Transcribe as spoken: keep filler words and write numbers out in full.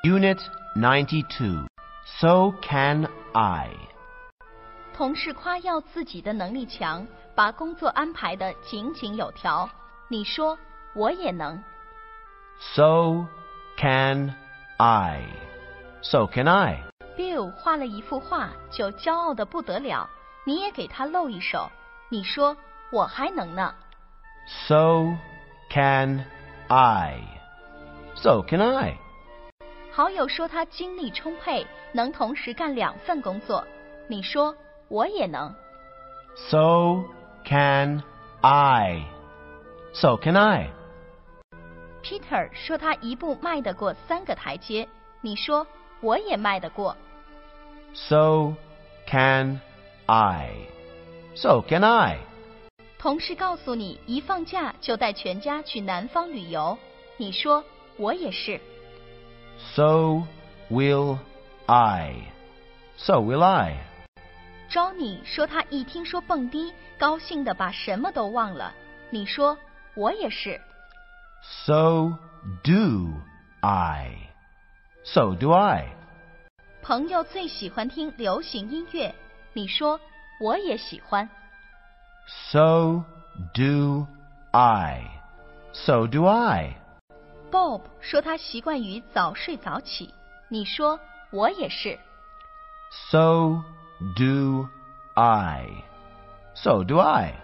Unit ninety-two. So can I. 同事夸耀自己的能力强，把工作安排得井井有条。你说我也能。 So can I. So can I. Bill 画了一幅画，就骄傲得不得了。你也给他露一手。你说我还能呢。 So can I. So can I. 好友说他精力充沛，能同时干两份工作。你说我也能。 So can I. So can I. Peter 说他一步迈得过三个台阶。你说我也迈得过。 So can I. So can I. 同事告诉你一放假就带全家去南方旅游。你说我也是。 So will I. So will I. Johnny 说他一听说蹦迪，高兴得把什么都忘了。你说我也是。 So do I. So do I. 朋友最喜欢听流行音乐。你说我也喜欢。 So do I. So do I. Bob 说他习惯于早睡早起。你说我也是。 So do I. So do I.